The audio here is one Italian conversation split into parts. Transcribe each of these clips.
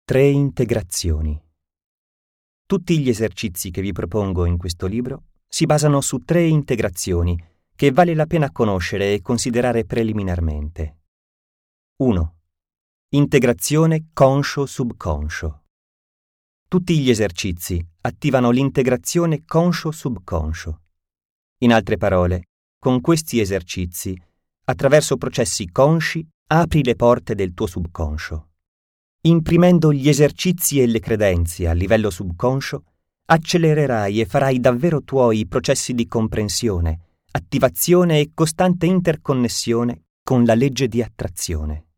3 integrazioni. Tutti gli esercizi che vi propongo in questo libro si basano su 3 integrazioni che vale la pena conoscere e considerare preliminarmente. 1. Integrazione conscio-subconscio. Tutti gli esercizi attivano l'integrazione conscio-subconscio. In altre parole, con questi esercizi, attraverso processi consci, apri le porte del tuo subconscio. Imprimendo gli esercizi e le credenze a livello subconscio, accelererai e farai davvero tuoi i processi di comprensione, attivazione e costante interconnessione con la legge di attrazione.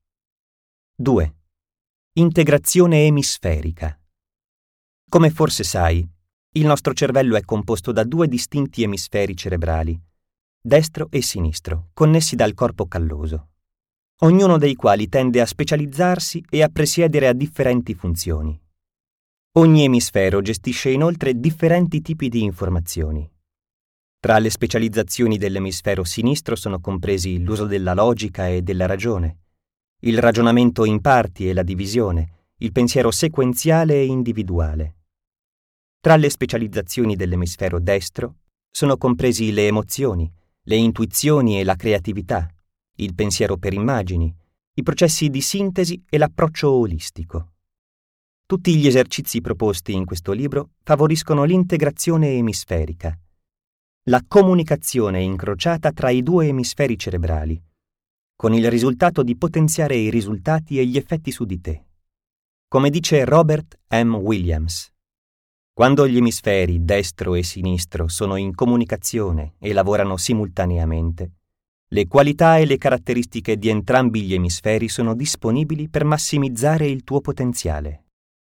2. Integrazione emisferica. Come forse sai, il nostro cervello è composto da 2 distinti emisferi cerebrali, destro e sinistro, connessi dal corpo calloso, ognuno dei quali tende a specializzarsi e a presiedere a differenti funzioni. Ogni emisfero gestisce inoltre differenti tipi di informazioni. Tra le specializzazioni dell'emisfero sinistro sono compresi l'uso della logica e della ragione, il ragionamento in parti e la divisione, il pensiero sequenziale e individuale. Tra le specializzazioni dell'emisfero destro sono compresi le emozioni, le intuizioni e la creatività, il pensiero per immagini, i processi di sintesi e l'approccio olistico. Tutti gli esercizi proposti in questo libro favoriscono l'integrazione emisferica, la comunicazione incrociata tra i 2 emisferi cerebrali, con il risultato di potenziare i risultati e gli effetti su di te. Come dice Robert M. Williams, quando gli emisferi destro e sinistro sono in comunicazione e lavorano simultaneamente, le qualità e le caratteristiche di entrambi gli emisferi sono disponibili per massimizzare il tuo potenziale.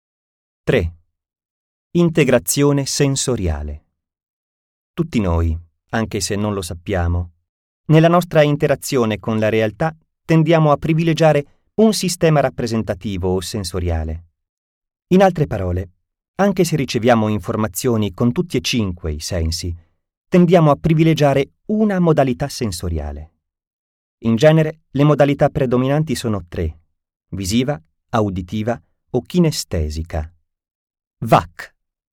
3. Integrazione sensoriale. Tutti noi, anche se non lo sappiamo, nella nostra interazione con la realtà tendiamo a privilegiare un sistema rappresentativo o sensoriale. In altre parole, anche se riceviamo informazioni con tutti e 5 i sensi, tendiamo a privilegiare una modalità sensoriale. In genere, le modalità predominanti sono 3: visiva, auditiva o kinestesica. VAC.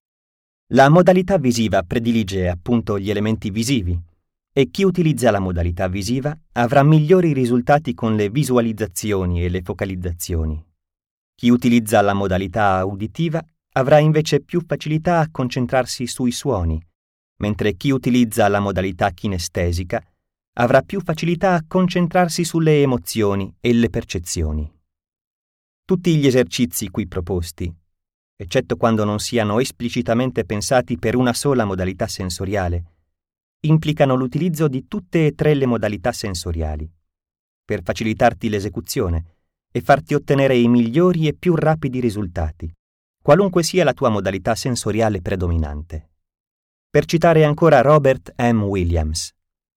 La modalità visiva predilige appunto gli elementi visivi e chi utilizza la modalità visiva avrà migliori risultati con le visualizzazioni e le focalizzazioni. Chi utilizza la modalità uditiva avrà invece più facilità a concentrarsi sui suoni, mentre chi utilizza la modalità kinestesica avrà più facilità a concentrarsi sulle emozioni e le percezioni. Tutti gli esercizi qui proposti, eccetto quando non siano esplicitamente pensati per una sola modalità sensoriale, implicano l'utilizzo di tutte e 3 le modalità sensoriali, per facilitarti l'esecuzione e farti ottenere i migliori e più rapidi risultati, qualunque sia la tua modalità sensoriale predominante. Per citare ancora Robert M. Williams,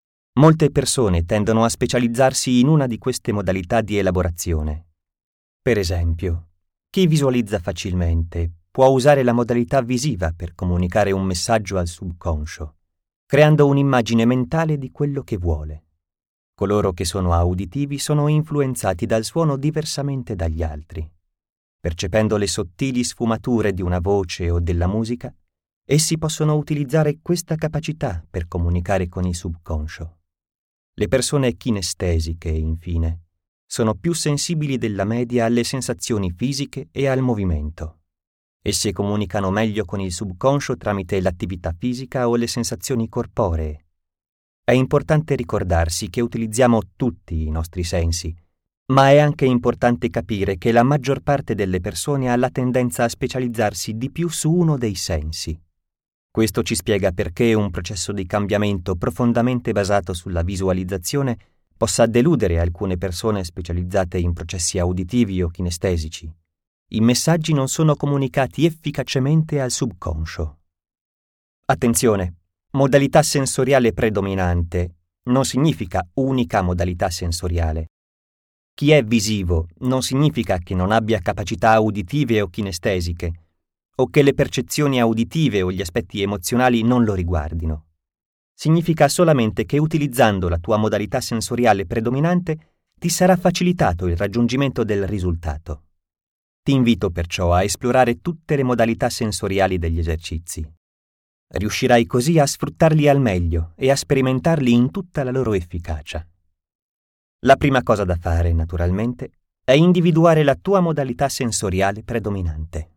molte persone tendono a specializzarsi in una di queste modalità di elaborazione. Per esempio, chi visualizza facilmente può usare la modalità visiva per comunicare un messaggio al subconscio, creando un'immagine mentale di quello che vuole. Coloro che sono auditivi sono influenzati dal suono diversamente dagli altri. Percependo le sottili sfumature di una voce o della musica, essi possono utilizzare questa capacità per comunicare con il subconscio. Le persone kinestesiche, infine, sono più sensibili della media alle sensazioni fisiche e al movimento. Esse comunicano meglio con il subconscio tramite l'attività fisica o le sensazioni corporee. È importante ricordarsi che utilizziamo tutti i nostri sensi, ma è anche importante capire che la maggior parte delle persone ha la tendenza a specializzarsi di più su uno dei sensi. Questo ci spiega perché un processo di cambiamento profondamente basato sulla visualizzazione possa deludere alcune persone specializzate in processi auditivi o kinestesici. I messaggi non sono comunicati efficacemente al subconscio. Attenzione, modalità sensoriale predominante non significa unica modalità sensoriale. Chi è visivo non significa che non abbia capacità uditive o kinestesiche, o che le percezioni auditive o gli aspetti emozionali non lo riguardino. Significa solamente che utilizzando la tua modalità sensoriale predominante ti sarà facilitato il raggiungimento del risultato. Ti invito perciò a esplorare tutte le modalità sensoriali degli esercizi. Riuscirai così a sfruttarli al meglio e a sperimentarli in tutta la loro efficacia. La prima cosa da fare, naturalmente, è individuare la tua modalità sensoriale predominante.